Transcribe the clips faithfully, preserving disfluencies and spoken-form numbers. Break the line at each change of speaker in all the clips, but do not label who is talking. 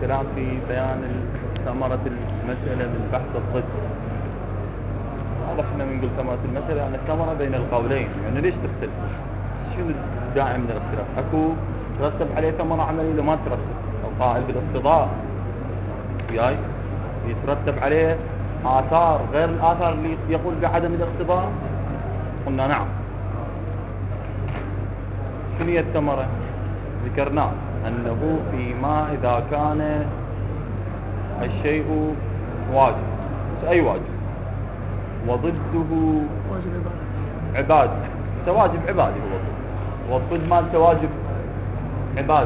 الكلام في بيان ثمرة المسألة من بحث الضد. واضح احنا بنقول ثمرة المسألة يعني الثمرة بين القولين، يعني ليش تختلف؟ شنو الداعي من الاختلاف؟ اكو ترتب عليه ثمرة عملية ولا ما ترتب؟ القائل بالاقتضاء وياي يترتب عليه آثار غير الآثار اللي يقول بعدم الاقتضاء. قلنا نعم. شنو هي الثمرة؟ ذكرناه أنه فيما إذا كان الشيء واجب، أي واجب، وضده عباد، تواجب عبادي هو الضد، والضد مال تواجب عبادي.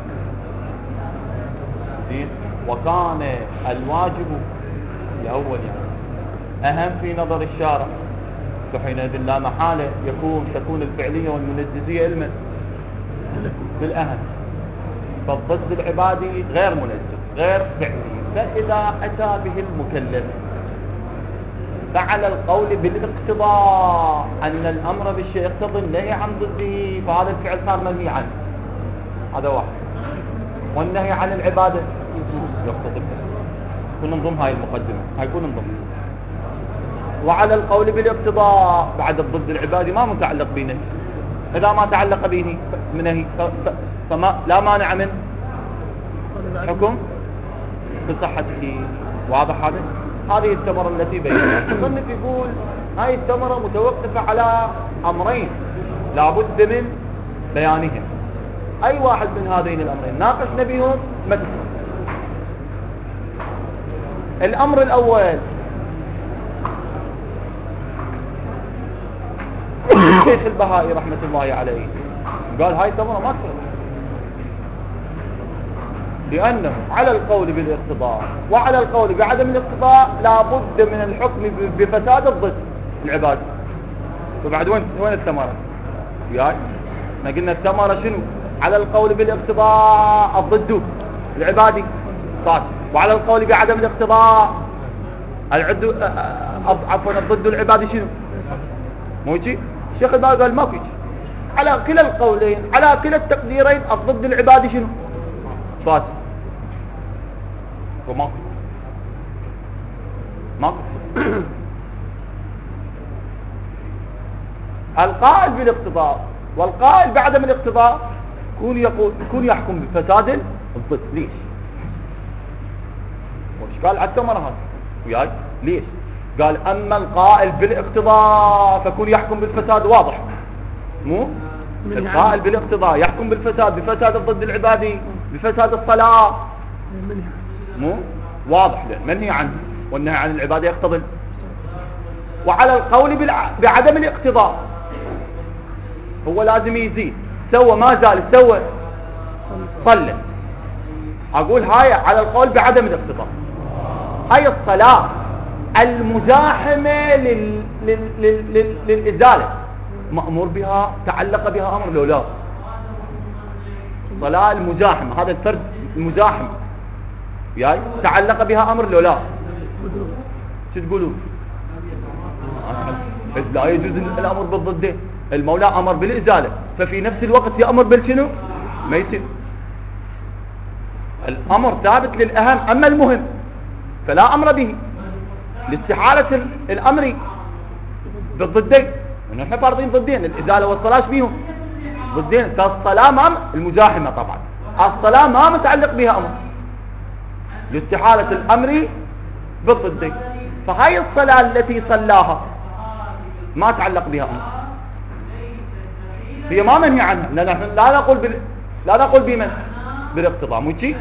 زين. وكان الواجب الأول يعني أهم في نظر الشارع، فحينئذ لا محالة يكون تكون الفعلية والمنجزية علما بالأهم، فالضد العبادي غير منجز غير فعلي. فإذا أتى به المكلف فعلى القول بالاقتضاء أن الأمر بالشيء يقتضي النهي عن ضده، فهذا الفعل صار منهي عنه، هذا واحد. والنهي عن العبادة يقتضي. كنا نضم هاي المقدمة، هاي كنا نضم. وعلى القول بالاقتضاء بعد الضد العبادي ما متعلق به، إذا ما تعلق به منه فما لا مانع من حكم بصحته. واضح هذا؟ هذه الثمرة التي بينها. المصنف يقول هاي الثمرة متوقفة على أمرين لا بد من بيانهم، أي واحد من هذين الأمرين ناقشنا بهم مثل. الأمر الأول الشيخ البهائي رحمة الله عليه قال هاي الثمرة ما تفرق، لأنه على القول بالاقتضاء وعلى القول بعدم الاقتضاء لا بد من الحكم بفساد الضد العبادي. فبعد وين وين الثمرة؟ وياي ما قلنا الثمرة شنو؟ على القول بالاقتضاء الضد العبادي صح، وعلى القول بعدم الاقتضاء العد عفوا الضد العبادي شنو؟ مو يجي؟ الشيخ البهائي قال ما في، على كلا القولين على كلا التقديرين الضد العبادي شنو؟ فاسد. وما ما القائل بالاقتضاء والقائل بعدم الاقتضاء يكون يقول يكون يحكم بفساد الضد. ليش؟ وش قال على الثمرة هذا؟ وياي ليش؟ قال اما القائل بالاقتضاء فكون يحكم بالفساد، واضح مو؟ القائل بالاقتضاء يحكم بالفساد، بفساد الضد العبادي، بفساد الصلاة، مو واضح له منهي عنه، والنهي عن العبادة يقتضي. وعلى القول بعدم الاقتضاء هو لازم يزيد، سوى ما زال سوى صلى. اقول هاي على القول بعدم الاقتضاء، هاي الصلاة المزاحمة لل... لل... لل... لل... للإزالة مأمور بها، تعلق بها أمر لو لا؟ صلاة المزاحمة، هذا الفرد المزاحم يعني تعلق بها أمر لو لا؟ شو تقولون؟ لا يجوز الأمر بالضد. المولى أمر بالإزالة ففي نفس الوقت يأمر بالشنو؟ ما يصير. الأمر ثابت للأهم، أما المهم فلا أمر به لاستحالة الأمر بالضدين. ونحن فارضين ضدين، الإزالة والصلاة بيهم ضدين. فالصلاة ما المزاحمة طبعا، الصلاة ما متعلق بها أمر لاستحالة الأمر بالضدين. فهاي الصلاة التي صلاها ما تعلق بها أمر، هي ما منهي عنها، لا نحن لا نقول بال... لا نقول بمن بالاقتضاء، مو شيء.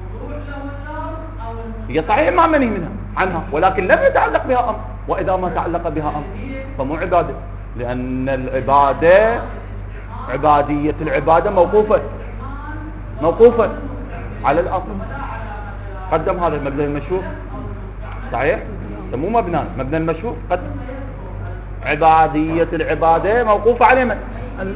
هي صحيح ما منهي منها عنها، ولكن لم يتعلق بها أمر. وإذا ما تعلق بها أمر فمو عبادة، لأن العبادة عبادية العبادة موقوفة موقوفة على الأصل. قدم هذا المبنى المشهور صحيح، مو مبنى مبنى المشهور قد عبادية العبادة موقوفة على من؟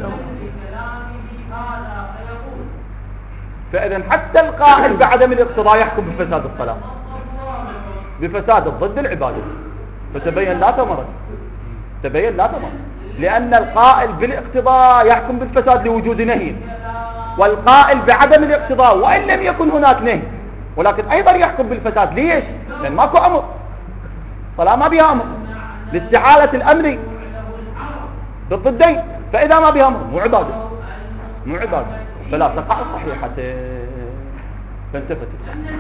فإذا حتى القائل بعدم الاقتضاء يحكم بفساد الصلاة، بفساد الضد العبادة. فتبين لا ثمرة، تبين لا ثمرة، لأن القائل بالاقتضاء يحكم بالفساد لوجود نهي، والقائل بعدم الاقتضاء وإن لم يكن هناك نهي ولكن أيضا يحكم بالفساد. ليش؟ لأن ماكو أمر، صلاة ما بها أمر، لاستعالة الأمر ضد الدين، فإذا ما بها أمر مو عبادة، مو عبادة، فلا تقع صحيحة فانتفت.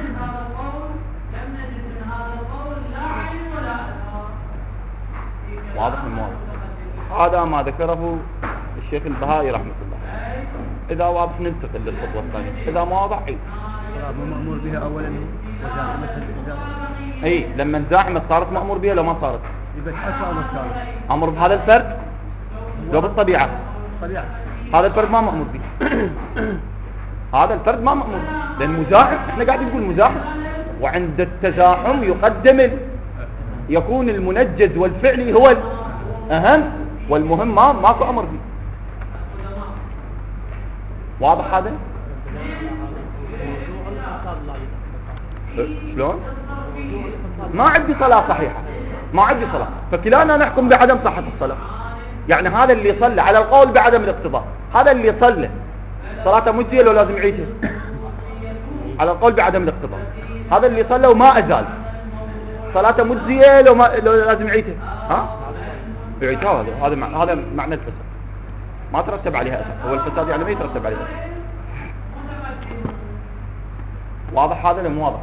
واضح من واضح. هذا ما ذكره الشيخ البهائي رحمه الله. إذا واضح ننتقل للخطوة الثانية، إذا ما واضح عيد.
مو مأمور بها أولا وزاحمة الإزالة.
أي لما انزاحمت صارت مأمور بها لو ما صارت؟
يبقى تحسها أمر ثاني.
أمر بهذا الفرد لو بالطبيعة.
طبيعة.
هذا الفرد ما مأمور به. هذا الفرد ما مأمور به، لأن مزاحم، احنا قاعدين نقول مزاحم، وعند التزاحم يقدم ال... يكون المنجز والفعلي هو الأهم والمهم، ما ماكو أمر به. واضح هذا؟ شلون؟ ما عندي صلاة صحيحة، ما عندي صلاة، فكلانا نحكم بعدم صحة الصلاة. يعني هذا اللي صلى على القول بعدم الاقتضاء، هذا اللي صلى صلاته مجزية لو لازم يعيدها على القول بعدم الاقتضاء، هذا اللي صلى وما أزال صلاته مجزية لو ما لو لازم يعيدها، ها؟ يعيدها. هذا هذا معنى هذا معنى الفساد، ما ترتب عليها أثر. هو الفساد يعني ما يترتب عليها أثر. واضح هذا ولا مو واضح؟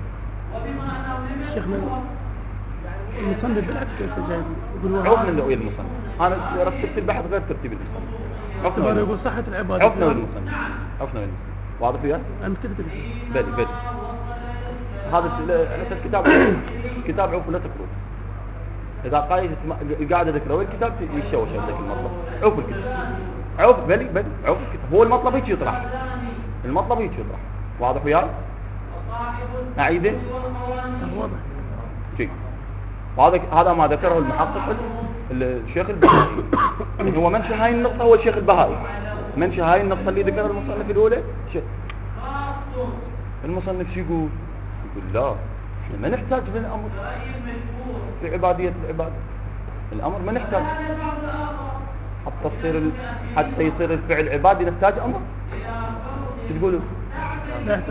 شيخنا المصنف بالعكس كيف جاي يقول
عرفنا اللي هو المصنف. انا رتبت البحث غير ترتيب المصنف.
عرفنا يقول صحة العبادة.
عرفنا المصنف. عرفنا المصنف. واضح وياه؟
أنا كده كده.
بدي بدي. هذا الكتاب كتاب عوف لا تقرأ. إذا قاعد القاعدة ذكره الكتاب يشوش عندك المطلب. عوف الكتاب. عوف بلي بلي عوف الكتاب. هو المطلب هيك يطرح. المطلب هيك يطرح. واضح وياه؟ أعيده؟
واضح.
شيء. وهذا هذا ما ذكره المحقق الشيخ البهائي. يعني هو منشأ هاي النقطة هو الشيخ البهائي. منشأ هاي النقطة اللي ذكرها المصنف الأولى شيء. المصنف شو يقول؟ يقول لا، احنا ما نحتاج للأمر في عبادية العبادة. الأمر ما نحتاج حتى تصير ال... حتى يصير الفعل عبادي نحتاج أمر. شو تقولوا؟
لا يحتاج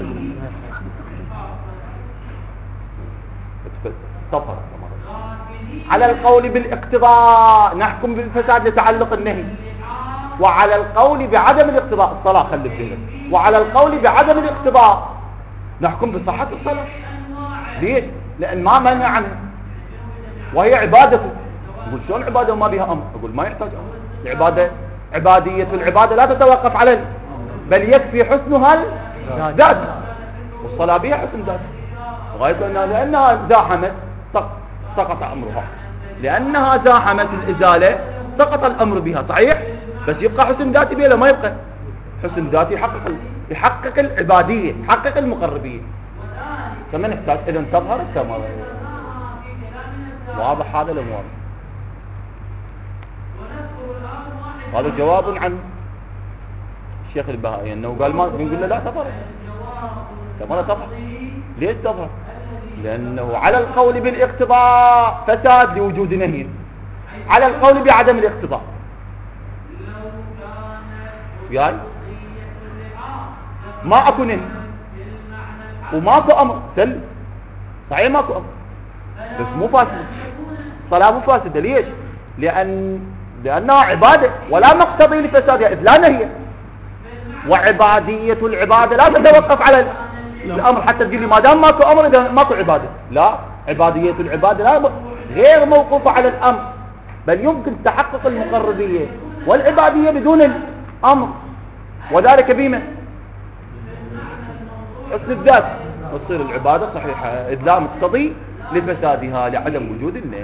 صفر. على القول بالاقتضاء نحكم بالفساد لتعلق النهي، وعلى القول بعدم الاقتضاء الصلاة خلي بذهنك، وعلى القول بعدم الاقتضاء نحكم بصحة الصلاة. ليش؟ لأن ما منع عنها وهي عبادته. يقول شلون عبادة وما بها أمر؟ أقول ما يحتاج أمر. العبادة عبادية العبادة لا تتوقف على ال... بل يكفي حسنها الذات، والصلاة بها حسن ذات، غاية أنها لأنها زاحمت سقط أمرها، لأنها زاحمت الإزالة سقط الأمر بها. صحيح؟ بس يبقى حسن ذاتي بها لو ما يبقى حسن ذاتي يحقق يحقق العبادية، يحقق المقربية. فما نحتاج إذا تظهر الثمرة. واضح هذا ولا مو واضح؟ هذا جواب عن الشيخ البهائي انه قال ما نقول له لا تظهر، ثمرة تظهر. ليش تظهر؟ لأنه على القول بالاقتضاء فساد لوجود نهي، على القول بعدم الاقتضاء يعني ما اكو نهي وماكو امر سل. صحيح ماكو امر بس مو فاسد، صلاة مو فاسدة. ليش؟ لأن لأنها عبادة ولا مقتضي لفسادها إذ لا نهي، وعبادية العبادة لا تتوقف على الأمر حتى تقول لي ما دام ماكو أمر إذا ماكو عبادة. لا، عبادية العبادة لا غير موقوفة على الأمر، بل يمكن تحقق المقربية والعبادية بدون الأمر، وذلك بما حسن الذات تصير العبادة صحيحة إذ لا مقتضي لفسادها لعدم وجود النهي.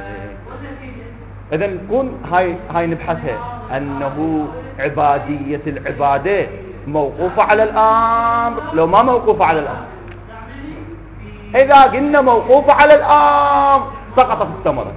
إذا نكون هاي هاي نبحثها أنه عبادية العبادة موقوفة على الأمر لو ما موقوفة على الأمر. إذا قلنا موقوفة على الأمر سقطت الثمرة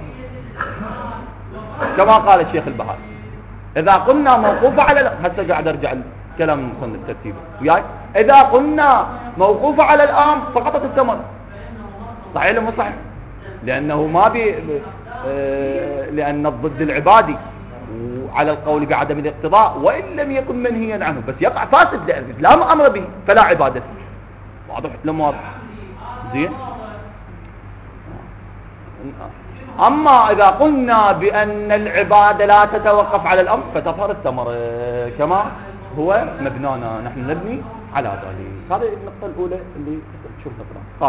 كما قال الشيخ البهائي. إذا قلنا موقوفة على الأمر، هسه قاعد أرجع الكلام المصنف ترتيبه وياي، إذا قلنا موقوفة على الأمر سقطت الثمرة. صحيح ولا مو صحيح؟ لأنه ما بي آه لأن الضد العبادي وعلى القول بعدم الاقتضاء وإن لم يكن منهيا عنه بس يقع فاسد لأن لا أمر به فلا عبادة. واضح لم واضح زين. أما إذا قلنا بأن العبادة لا تتوقف على الأمر فتظهر الثمرة كما هو مبنانا، نحن نبني على ذلك. هذه النقطة الأولى اللي شوف نقرأ. قال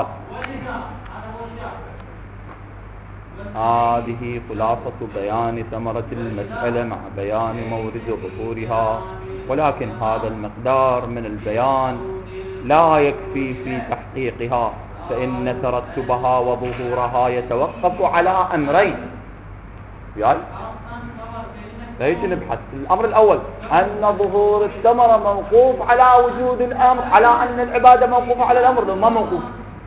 هذه خلاصة بيان ثمرة المسألة مع بيان مورد ظهورها، ولكن هذا المقدار من البيان لا يكفي في تحقيقها، فإن ترتبها وظهورها يتوقف على أمرين. يعني ليش نبحث؟ الأمر الأول أن ظهور الثمرة موقوف على وجود الأمر، على أن العبادة موقوفة على الأمر، لو ما موقوف.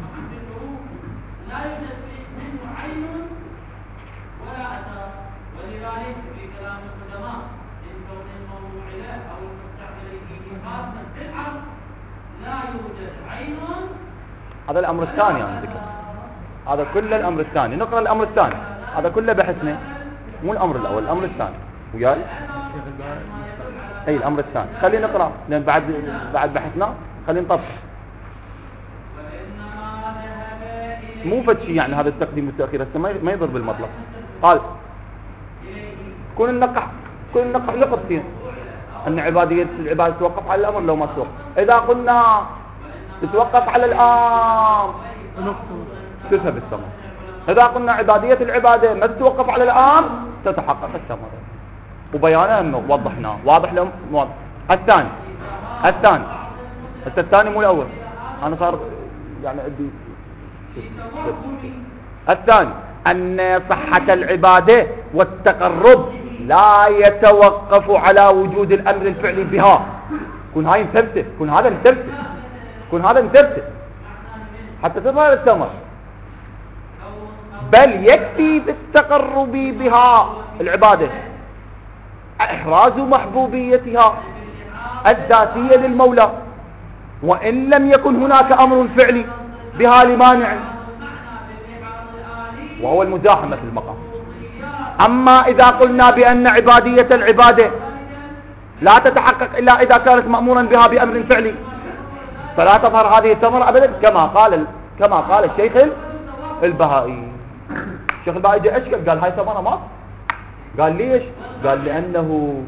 هذا الأمر الثاني عن ذكر، هذا كله الأمر الثاني. نقرأ الأمر الثاني، هذا كله بحثنا، مو الأمر الأول، الأمر الثاني. وياي أي الأمر الثاني، خلينا نقرأ لأن بعد بعد بحثنا خلينا نطبق. مو فد شيء يعني هذا التقديم والتأخير هسه ما يضر بالمطلب. قال كون النقح كون النقح لقطتين أن عبادية العبادة توقف على الأمر لو ما توقف. إذا قلنا تتوقف على الآن تذهب الثمرة. إذا قلنا عبادية العبادة ما تتوقف على الآن تتحقق الثمرة. وبيانه أنه وضحناه واضح لهم واضح. الثاني الثاني الثاني مو الأول، أنا صار يعني أدي. الثاني أن صحة العبادة والتقرب لا يتوقف على وجود الأمر الفعلي بها. كون هاي مثبتة، كون هذا مثبتة، كون هذا مثبتة حتى تظهر الثمر، بل يكفي بالتقرب بها العبادة إحراز محبوبيتها الذاتية للمولى، وإن لم يكن هناك أمر فعلي بها لمانع، وهو المزاحمة في المقام. أما إذا قلنا بأن عبادية العبادة لا تتحقق إلا إذا كانت مأمورا بها بأمر فعلي فلا تظهر هذه الثمرة أبدا، كما قال كما قال الشيخ البهائي. الشيخ البهائي جاء أشكل قال هاي ثمرة ما، قال ليش؟ قال لأنه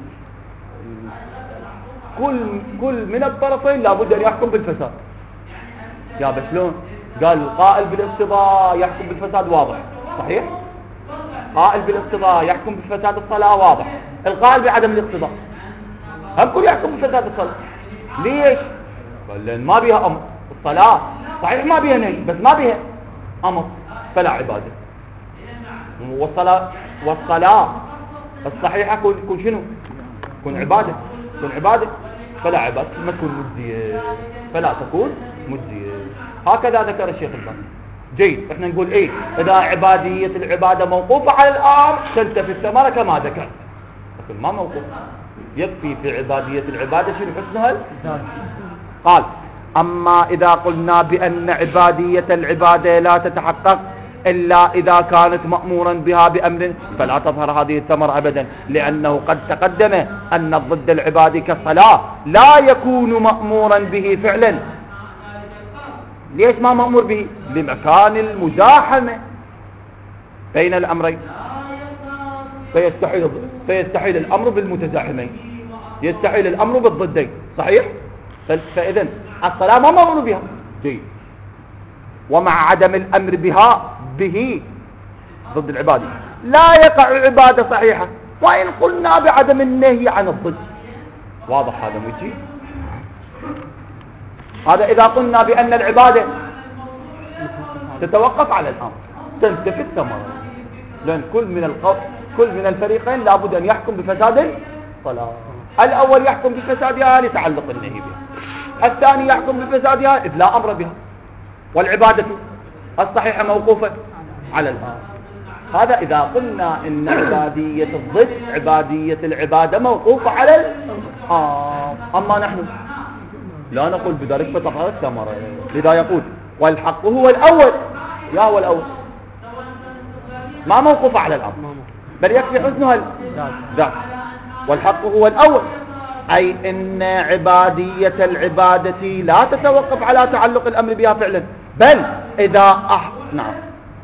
كل كل من الطرفين لابد أن يحكم بالفساد. يا بشلون؟ قال القائل بالاقتضاء يحكم بالفساد واضح صحيح، قائل بالاقتضاء يحكم بالفساد الصلاة واضح، القائل بعدم الاقتضاء هم كل يحكم بالفساد الصلاة. ليش؟ قال لأن ما بيها أمر. الصلاة صحيح ما بيها نهي بس ما بيها أمر فلا عبادة. والصلاة والصلاة الصحيحة كون كون شنو؟ كون عبادة، كون عبادة فلا عبادة، ما تكون مجزية، فلا تكون مجزية. هكذا ذكر الشيخ البهائي. جيد، احنا نقول ايه؟ اذا عبادية العبادة موقوفة على الامر تنتفي الثمرة كما ذكرت، لكن ما موقوف. يكفي في عبادية العبادة شنو حسنها؟ قال اما اذا قلنا بان عبادية العبادة لا تتحقق الا اذا كانت مأمورا بها بامر فلا تظهر هذه الثمرة ابدا، لانه قد تقدم ان ضد العبادة كالصلاة لا يكون مأمورا به فعلا. ليش ما مأمور به؟ لمكان المزاحمة بين الأمرين، فيستحيل فيستحيل الأمر بالمتزاحمين، يستحيل الأمر بالضدين صحيح؟ فإذن الصلاة ما مأمور بها دي. ومع عدم الأمر بها به ضد العبادة لا يقع عبادة صحيحة، وإن قلنا بعدم النهي عن الضد. واضح هذا مجيء؟ هذا إذا قلنا بأن العبادة تتوقف على الأمر تنتفي الثمرة، لأن كل من القو... كل من الفريقين لابد أن يحكم بفساد الصلاة. الأول يحكم بفسادها لتعلق النهي بها، الثاني يحكم بفسادها إذ لا أمر بها، والعبادة الصحيحة موقوفة على الأمر. هذا إذا قلنا إن عبادية الضد عبادية العبادة موقوفة على الأمر. أما نحن لا نقول بذلك فتظهر الثمرة، لذا يقول والحق هو الأول. يا هو الأول ما موقوف على الأمر بل يكفي حسنها الذات، والحق هو الأول أي إن عبادية العبادة لا تتوقف على تعلق الأمر بها فعلا، بل إذا أح... نعم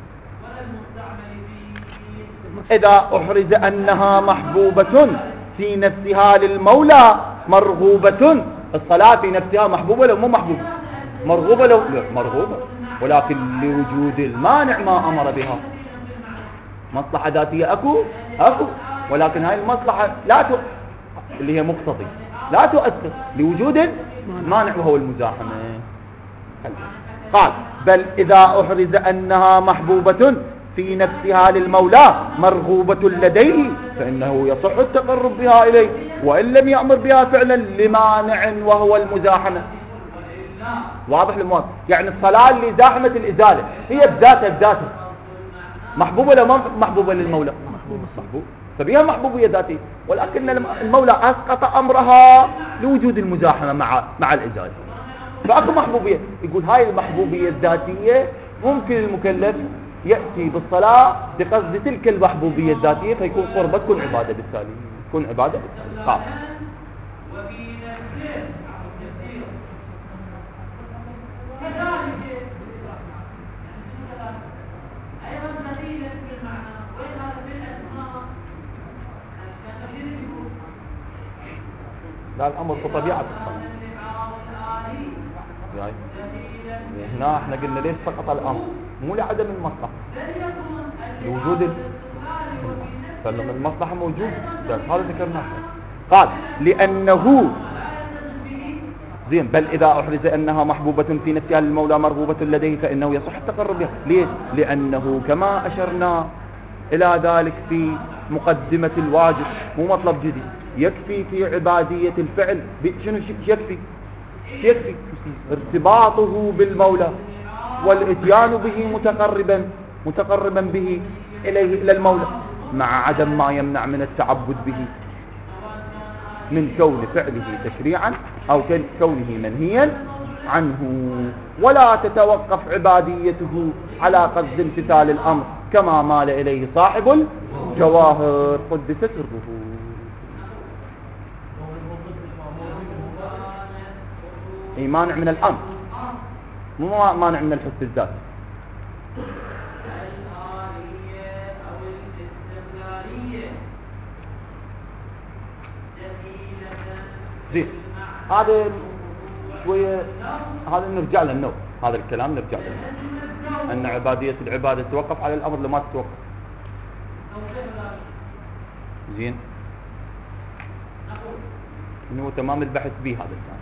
إذا أحرز أنها محبوبة في نفسها للمولى مرغوبة. الصلاة في نفسها محبوبة لو مو محبوبة؟ مرغوبة لو مرغوبة، ولكن لوجود المانع ما أمر بها. مصلحة ذاتية أكو أكو ولكن هاي المصلحة لا ت... اللي هي مقتضي لا تؤثر لوجود المانع وهو المزاحمة. قال بل إذا أحرز أنها محبوبة في نفسها للمولى مرغوبة لديه فإنه يصح التقرب بها إليه وإن لم يأمر بها فعلا لمانع وهو المزاحمة. واضح للمواضح؟ يعني الصلاة اللي زاحمة الإزالة هي بذاتها بذاتها محبوبة لو ما محبوبة للمولى؟ محبوبة، فبها محبوبية ذاتية، ولكن المولى أسقط أمرها لوجود المزاحمة مع مع الإزالة، فأكو محبوبية. يقول هاي المحبوبية الذاتية ممكن المكلف يأتي بالصلاة بقصد تلك المحبوبية الذاتية فيكون قربة تكون عبادة بالتالي، تكون عبادة بالتالي. قال لا الأمر بطبيعة الصلاة. يعني هنا احنا قلنا ليش سقط الأمر؟ مو لعدم المصلحة، لوجود ال... فلما المصلحة موجود هذا ذكرناه. قال لأنه زين بل إذا أحرز أنها محبوبة في نفسها للمولى مرغوبة لديه فإنه يصح التقرب بها. ليه؟ لأنه كما أشرنا إلى ذلك في مقدمة الواجب مو مطلب جديد، يكفي في عبادية الفعل شنو يكفي؟ يكفي ارتباطه بالمولى والاتيان به متقربا متقربا به إليه إلى المولى مع عدم ما يمنع من التعبد به من كون فعله تشريعا أو كونه منهيا عنه، ولا تتوقف عباديته على قصد امتثال الأمر كما مال إليه صاحب الجواهر قدس سره. أي مانع من الأمر مو مانع من الحس الذاتي. زين هذا شوية هذا نرجع للنوع، هذا الكلام نرجع له أن عبادية العبادة توقف على الأمر لما تتوقف. زين إنه تمام البحث به هذا الكلام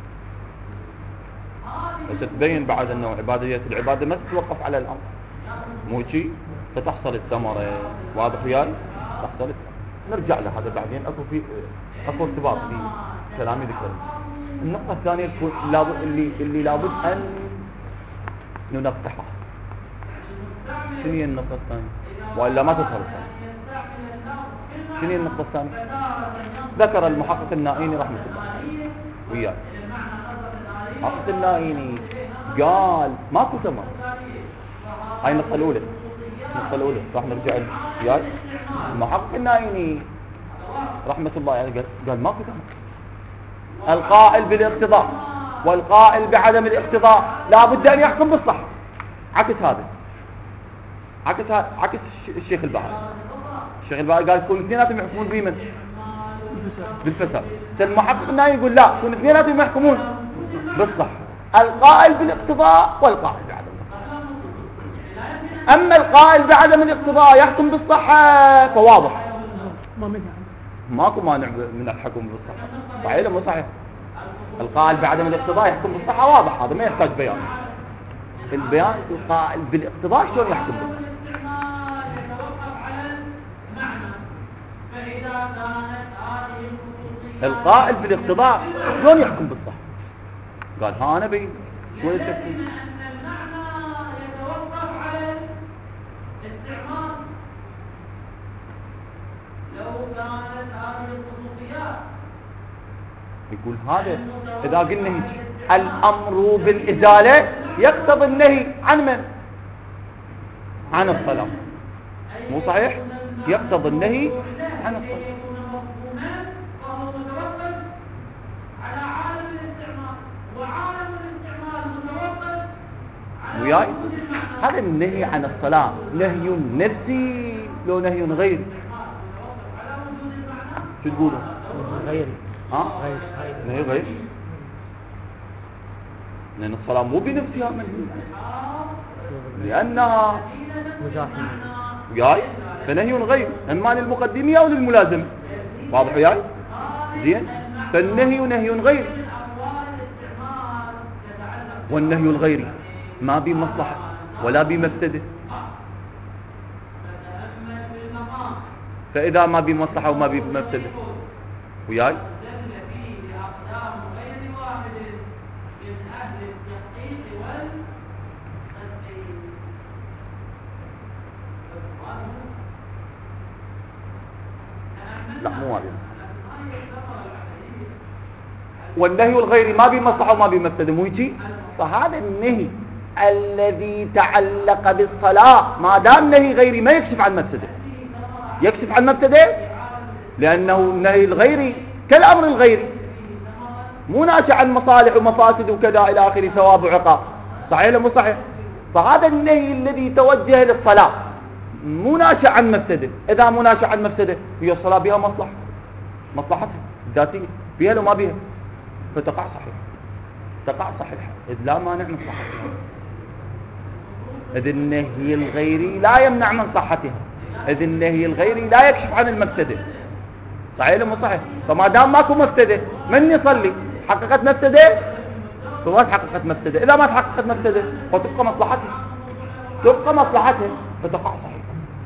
ستبين بعد أنه عبادية العبادة ما تتوقف على الأمر مو شيء فتحصل الثمرة. واضح وياي؟ تحصل الثمرة. نرجع له هذا بعدين. أكو في أكو ارتباط في كلامي ذكره. النقطة الثانية لابد اللي اللي لابد أن ننقحها. شنو هي النقطة الثانية؟ وإلا ما تظهر. شنو هي النقطة الثانية؟ ذكر المحقق النائيني رحمة الله وياه. المحقق النائيني قال ماكو ثمر. هاي النقطة الأولى. النقطة الأولى راح نرجع وياه. المحقق النائيني رحمة الله يعني قال, قال ماكو ثمر. القائل بالاقتضاء والقائل بعدم الاقتضاء لا بد أن يحكم بالصح. عكس هذا عكس هذا عكس الشيخ البهائي. الشيخ البهائي قال كل اثنيناتهم يحكمون بمن؟ بالفساد. المحقق النائي يقول لا كل اثنيناتهم يحكمون بالصح. القائل بالاقتضاء والقائل بعدم الاقتضاء. أما القائل بعدم الاقتضاء يحكم بالصحة فواضح ماكو مانع من الحكم بالصحة. صحيح مو صحيح؟ القائل بعدم الاقتضاء يحكم بالصحة واضح، هذا ما يحتاج بيان. البيان القائل بالاقتضاء شلون يحكم بالصحة؟ القائل بالاقتضاء شلون يحكم بالصحة؟ قال ها أنا بين شلون يحكم؟ يقول هذا إذا قلنا هيك الأمر بالإزالة يقتضي النهي عن من؟ عن الصلاة. مو صحيح؟ يقتضي النهي عن الصلاة. وياي؟ هذا النهي عن الصلاة نهي نفسي لو نهي غيري؟ شو تقولوا؟
غيري.
ها؟
غير.
نهي غير، لأن الصلاة مو بنفسها منهي، لأنها
مزاحمة.
وياي؟ فنهي غير، إما للمقدمية أو للملازمة. واضح وياي؟ زين؟ فالنهي نهي غير، والنهي الغيري ما بمصلحة ولا بمفسدة. فإذا ما بمصلحة وما بمفسدة وياي؟ لا مو هذا. والنهي الغيري ما بمصلحة وما بمفسدة، مو يجي؟ فهذا النهي الذي تعلق بالصلاة ما دام نهي غيري ما يكشف عن مفسده. يكشف عن مفسده لأنه النهي الغيري كالأمر الغيري، مو ناشئ عن مصالح ومفاسد وكذا إلى آخره، ثواب وعقاب. صحيح ولا مو صحيح؟ فهذا النهي الذي توجه للصلاة مو ناشئ عن مفسده. إذا مو ناشئ عن مفسده هي الصلاة بها مصلحة، مصلحتها ذاتية، بها لو ما بها فتقع صحيح، تقع صحيحة، إذ لا مانع من صحتها. إذ النهي الغيري لا يمنع من صحتها، إذ النهي الغيري لا يكشف عن المفسدة. صحيح ولا مو صحيح؟ فما دام ماكو مفسدة من يصلي حققت مفسدة فما تحققت مفسدة. إذا ما تحققت مفسدة فتبقى مصلحتها، تبقى مصلحتها فتقع صحيح.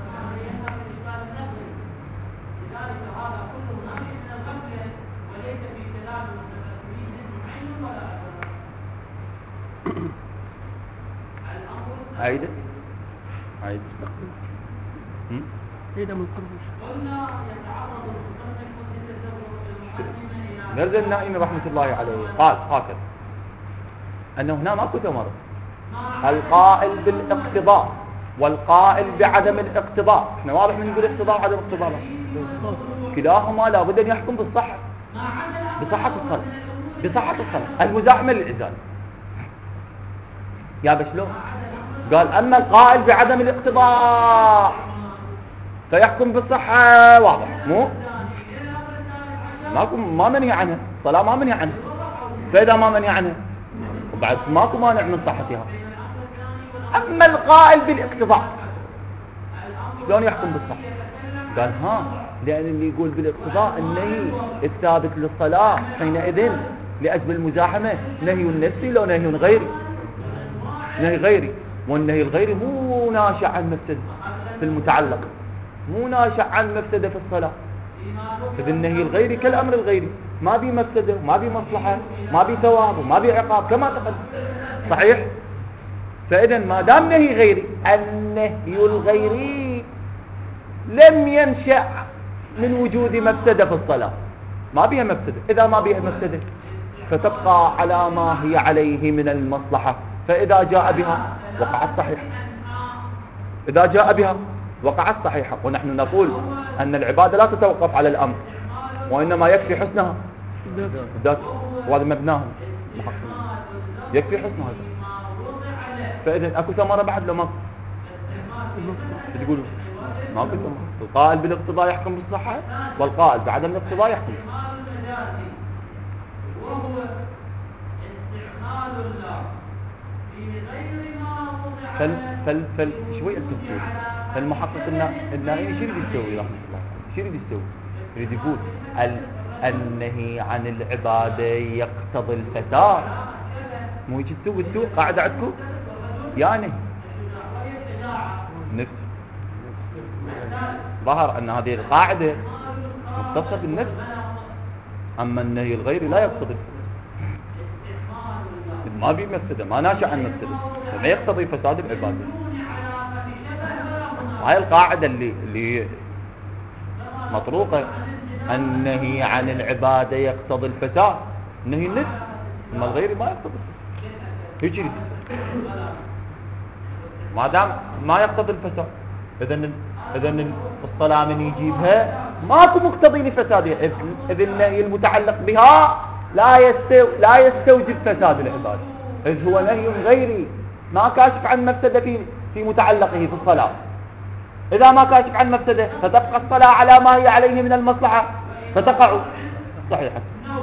عايدة عايدة
عيدة من قربش.
نرجع النائم رحمة الله عليه قال هكذا أنه هنا ماكو ثمرة. القائل بالاقتضاء والقائل بعدم الاقتضاء، احنا واضح من نقول اقتضاء وعدم اقتضاء، كلاهما لابد أن يحكم بالصحة، بصحة الصلاة، بصحة الصلاة. المزاحمة للإزالة يا بشلون؟ قال أما القائل بعدم الاقتضاء فيحكم بالصحة، واضح مو؟ ماكو ما منهي عنها، الصلاة ما منهي عنها، فإذا ما منهي عنها وبعد ماكو مانع من صحتها. أما القائل بالاقتضاء شلون يحكم بالصحة؟ قال ها، لأن اللي يقول بالاقتضاء النهي الثابت للصلاة حينئذ لأجل المزاحمة نهي نفسي لو نهي غيري، نهي غيري، والنهي الغيري مو ناشئ عن مفسدة في المتعلق، مو ناشئ عن مفسدة في الصلاة. إذ النهي الغيري كالأمر الغيري، ما بي مفسدة وما بي مصلحة، ما بي ثواب وما بي عقاب كما تقدم. صحيح؟ فإذا ما دام نهي غيري، النهي الغيري لم ينشأ من وجود مفسدة في الصلاة، ما بيها مفسدة. إذا ما بيها مفسدة فتبقى على ما هي عليه من المصلحة، فإذا جاء بها وقعت صحيحة، إذا جاء بها وقعت صحيحة. ونحن نقول أن العبادة لا تتوقف على الأمر، وإنما يكفي حسنها ذات، وهذا مبناه يكفي حسنها. فإذا أكو ثمرة بعد لما تقولوا ما أكو ثمرة. القائل بالاقتضاء يحكم بالصحة، والقائل بعدم الاقتضاء يحكم. فل فل فل شوي التفكير. فالمحقق النائي شو يريد يسوي رحمه الله؟ شو يريد يسوي؟ يريد يقول ال النهي عن العبادة يقتضي الفساد. مو يجي تسوي تسوي قاعدة عندكم يا نهي نفس. ظهر أن هذه القاعدة مختصة بالنفس، أما النهي الغيري لا يقتضي، ما بي مفسدة، ما ناشئ عن مفسدة، ما يقتضي فساد العبادة. هاي القاعدة اللي اللي مطروقة، النهي عن العبادة يقتضي الفساد، النهي النفس، أما الغيري ما يقتضي. هيك يريد ما دام ما يقتضي الفساد، إذن إذن الصلاة من يجيبها ماكو مقتضي لفسادها، إذ النهي المتعلق بها لا يستو لا يستوجب فساد العبادة، إذ هو نهي غيري ما كاشف عن مفسدة في في متعلقه في الصلاة. إذا ما كاشف عن مفسدة فتبقى الصلاة على ما هي عليه من المصلحة فتقع صحيحة.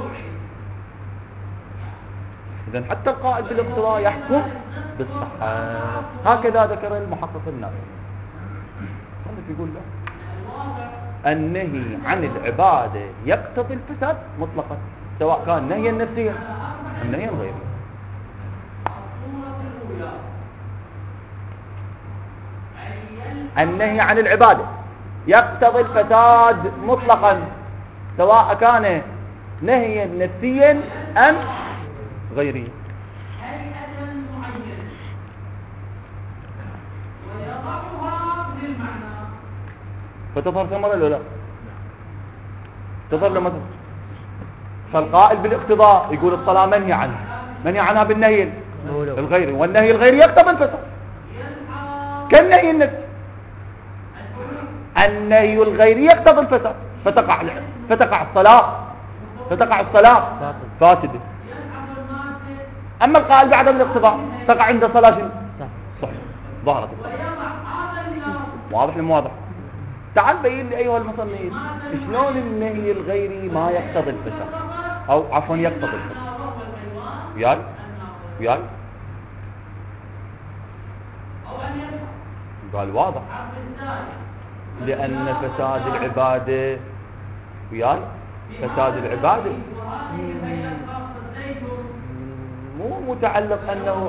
إذن حتى القائد بالاقتضاء يحكم بالصحة. هكذا ذكر المحقق النووي. يقول له النهي عن العبادة يقتضي الفساد مطلقا، سواء كان نهيا نفسيا أم نهيا غيري. النهي عن العبادة يقتضي الفساد مطلقا، سواء كان نهيا نفسيا أم غيري. فتظهر ثمرة ولا لا؟ تظهر لما تظهر. فالقائل بالاقتضاء يقول الصلاة منهي عنها، منهي عنها بالنهي الغيري، والنهي الغيري يقتضي الفساد كالنهي النفسي. النهي الغيري يقتضي الفساد فتقع فتقع الصلاة فتقع الصلاة فاسدة. أما القائل بعدم الاقتضاء تقع عند صلاة صح ظهرت الصلاة. واضح لم واضح؟ تعال بين لي أيها المصنف شلون النهي الغيري ما يقتضي الفساد، أو عفوا يقتضي الفساد. وياي وياي قال واضح، لأن فساد العبادة وياي فساد العبادة مو متعلق أنه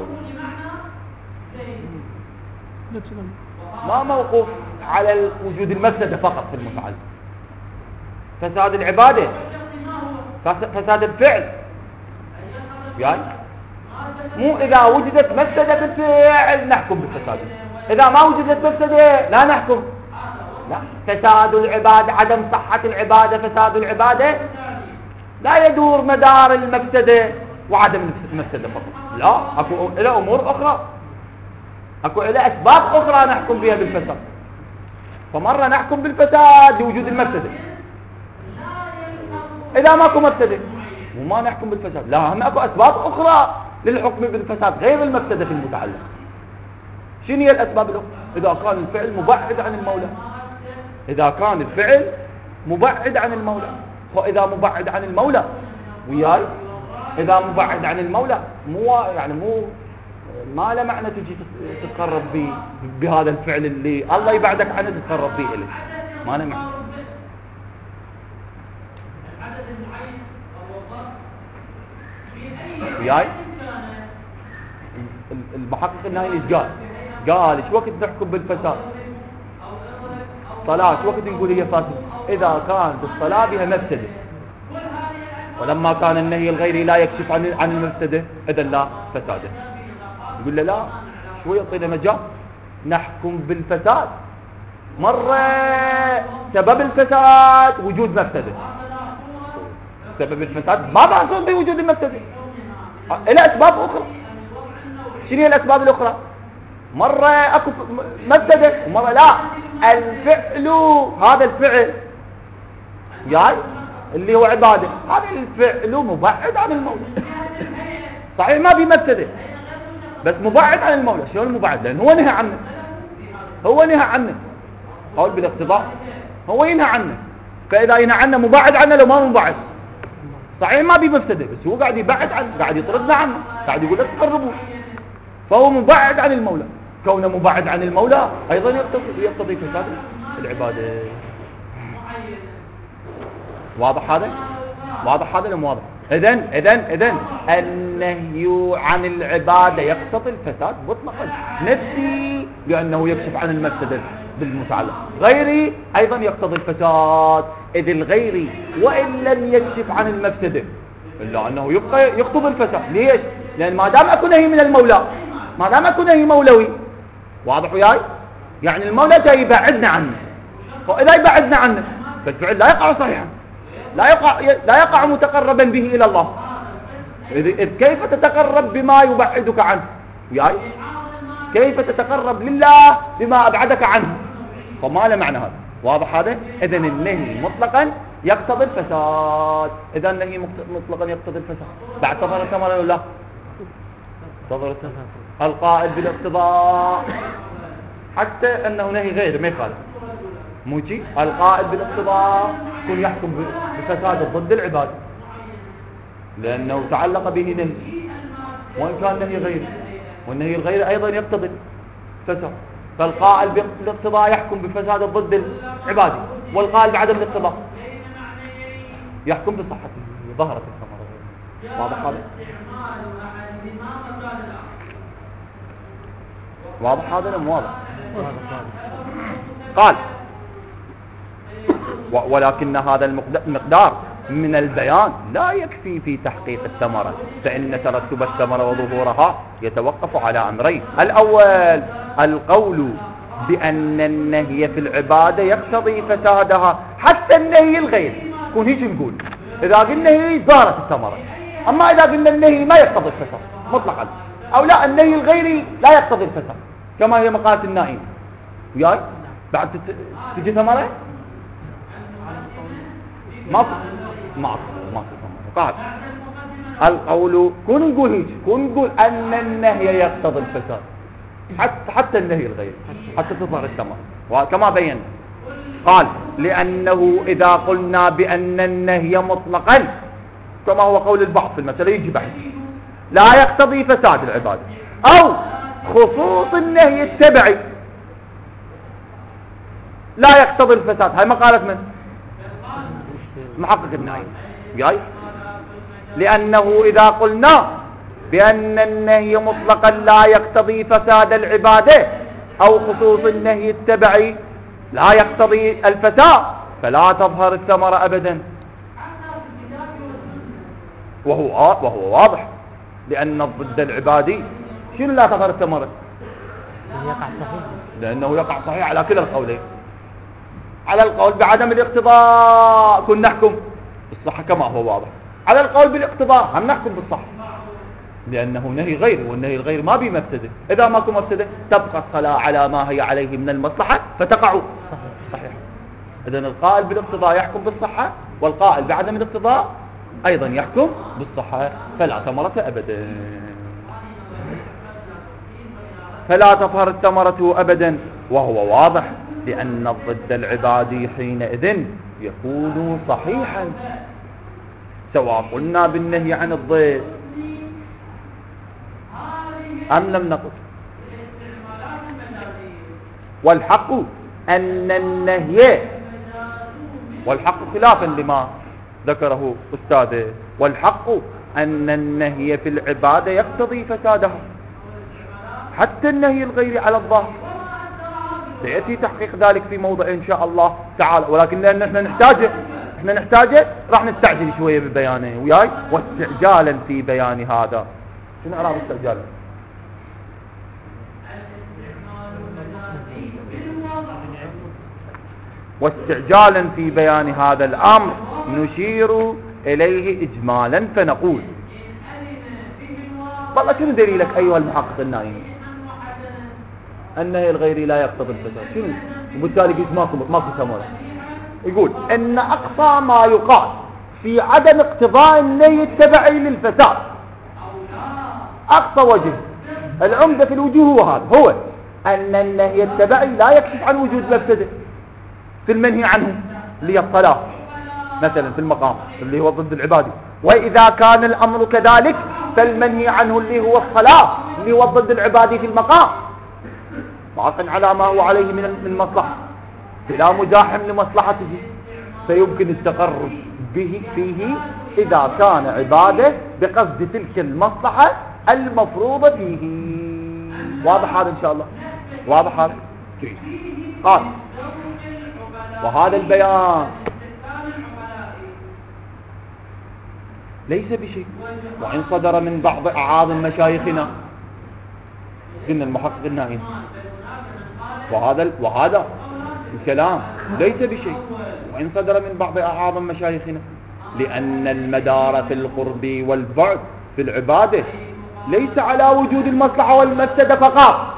ما موقوف على وجود المفسدة فقط في المتعلق. فساد العبادة فساد الفعل يعني مو إذا وجدت مفسدة في الفعل نحكم بالفساد، إذا ما وجدت مفسدة لا نحكم. لا، فساد العبادة عدم صحة العبادة فساد العبادة لا يدور مدار المفسدة وعدم المفسدة فقط، لا، أكو إلى أمور أخرى، أكو إلى أسباب أخرى نحكم بها بالفساد. فمرة نحكم بالفساد لوجود المفسدة، إذا ماكو مفسدة وما نحكم بالفساد، لا، هم أكو أسباب أخرى للحكم بالفساد غير المفسدة في المتعلق. شنو هي الأسباب الأخرى؟ إذا كان الفعل مبعد عن المولى، إذا كان الفعل مبعد عن المولى، وإذا مبعد عن المولى وياي إذا مبعد عن المولى مو يعني مو ما له معنى تجي تتقرب به بهذا الفعل اللي الله يبعدك عنه تتقرب به إليه، ما له معنى. وياي المحقق النهائي ايش قال؟ قال ايش وقت نحكم بالفساد؟ صلاة ايش وقت نقول هي فاسدة؟ إذا كانت الصلاة بها مفسدة، ولما كان النهي الغيري لا يكشف عن عن المفسدة إذا لا فساده. يقول له لا، شوي يعطينا مجال نحكم بالفساد. مرة سبب الفساد وجود مفسدة، سبب الفساد ما بحصل بوجود المفسدة، إلى أسباب أخرى. شنو هي الأسباب الأخرى؟ مرة أكو مفسدة ومرة لا. الفعل هذا الفعل جاي اللي هو عبادة، هذا الفعل مبعد عن المولى صحيح ما بمفسدة بس مبعد عن المولى. شلون مبعد؟ لأنه هو نهى عنه، هو نهى عنه قول بالاقتضاء، هو ينهى عنه. فإذا ينهى عنه مبعد عنه لو ما مبعد صحيح ما بمفسدة، بس هو قاعد يبعد عنه، قاعد يطردنا عنه، قاعد يقول لا تقربوا، فهو مبعد عن المولى. كونه مبعد عن المولى أيضا يقتضي يقتضي فساد العبادة. واضح هذا؟ واضح هذا ولا واضح؟ إذن إذن إذن النهي عن العبادة يقتضي الفساد مطلقا، نفسي لأنه يكشف عن المفسدة بالمتعلق، غيري أيضا يقتضي الفساد، إذ الغيري وإن لم يكشف عن المفسدة إلا أنه يبقى يقتضي الفساد. ليش؟ لأن ما دام أكو نهي من المولى، ما دام أكو نهي مولوي، واضح وياي؟ يعني المولى جاي يبعدنا عنه، فإذا يبعدنا عنه فالفعل لا يقع صحيحا، لا يقع لا يقع متقربا به إلى الله. إذ كيف تتقرب بما يبعدك عنه؟ وياي؟ كيف تتقرب لله بما أبعدك عنه؟ فما له معنى هذا. واضح هذا؟ إذن النهي مطلقا يقتضي الفساد. إذا النهي مطلقا يقتضي الفساد. بعد تظهر الثمرة ولا لا؟ تظهر الثمرة. القائل بالاقتضاء حتى أنه نهي غير ما يخالف موجي القائل بالاقتضاء يكون يحكم بفساد الضد العبادي لأنه تعلق به نهي وإن كان نهي غير والنهي الغير أيضا يقتضي فساد فالقائل بالاقتضاء يحكم بفساد الضد العبادي والقائل بعدم الاقتضاء يحكم بصحته ظهرت الثمرة واضح هذا واضح هذا مو واضح قال ولكن هذا المقدار من البيان لا يكفي في تحقيق الثمرة فإن ترتب الثمرة وظهورها يتوقف على أمرين الأول القول بأن النهي في العبادة يقتضي فسادها حتى النهي الغير كون هيك نقول إذا قلنا هي ظهرت الثمرة أما إذا قلنا النهي ما يقتضي الفساد مطلقا أو لا النهي الغيري لا يقتضي الفساد كما هي مقالة النائم وياي بعد تجي ثمرة ما ما ما قال القول كون نقول هيك كون نقول أن النهي يقتضي الفساد حتى حتى النهي الغير حتى تظهر الثمرة وكما بين قال لأنه إذا قلنا بأن النهي مطلقا كما هو قول البعض في المسألة يجي بعد لا يقتضي فساد العبادة أو خصوص النهي التبعي لا يقتضي الفساد هاي مقالة من محقق النهي جاي لأنه إذا قلنا بأن النهي مطلقا لا يقتضي فساد العبادة أو خصوص النهي التبعي لا يقتضي الفساد فلا تظهر الثمرة أبدا وهو وهو واضح لأن الضد العبادي شنو لا تظهر الثمرة
يقع صحيح
لأنه يقع صحيح على كلا القولين على القول بعدم الاقتضاء كنا نحكم بالصحة كما هو واضح على القول بالاقتضاء هم نحكم بالصحة لأنه نهي غير والنهي الغير ما بيه مفسده إذا ماكو مفسده تبقى الصلاة على ما هي عليه من المصلحة فتقع صحيح, صحيح. إذن القائل بالاقتضاء يحكم بالصحة والقائل بعدم الاقتضاء أيضا يحكم بالصحة فلا ثمرة أبدا فلا تظهر الثمرة أبدا وهو واضح لأن الضد العبادي حينئذ يكون صحيحا سواء قلنا بالنهي عن الضد أم لم نقل والحق أن النهي والحق خلافا لما ذكره أستاذه والحق أن النهي في العبادة يقتضي فسادها حتى النهي الغير على الظاهر سيأتي تحقيق ذلك في موضع إن شاء الله تعالى ولكن لأن احنا نحتاجه احنا نحتاجه راح نستعجل شوية ببيانه وياي واستعجالا في بيان هذا شنو أعرف استعجالا واستعجالا في بيان هذا الأمر نشير إليه إجمالا فنقول والله شنو دليلك أيها المحقق النائم النهي الغيري لا يقتضي الفساد شنو وبالتالي قلت ماكو ماكو ثمرة يقول إن أقصى ما يقال في عدم اقتضاء النهي التبعي للفساد أقصى وجه العمدة في الوجوه هو هذا هو أن النهي التبعي لا يكشف عن وجود مفسده في المنهي عنه اللي هي الصلاة مثلا في المقام اللي هو ضد العبادة وإذا كان الأمر كذلك فالمنهي عنه اللي هو الصلاة اللي هو ضد العبادة في المقام باق على ما هو عليه من المصلحة بلا مزاحم لمصلحته فيمكن التقرب به فيه إذا كان عبادة بقصد تلك المصلحة المفروضة فيه واضح هذا إن شاء الله واضح هذا قال وهذا البيان ليس بشيء وإن صدر من بعض أعاظم مشايخنا قلنا المحقق النائم وهذا وهذا الكلام ليس بشيء وإن صدر من بعض أعاظم مشايخنا لأن المدار في القرب والبعد في العبادة ليس على وجود المصلحة والمفسدة فقط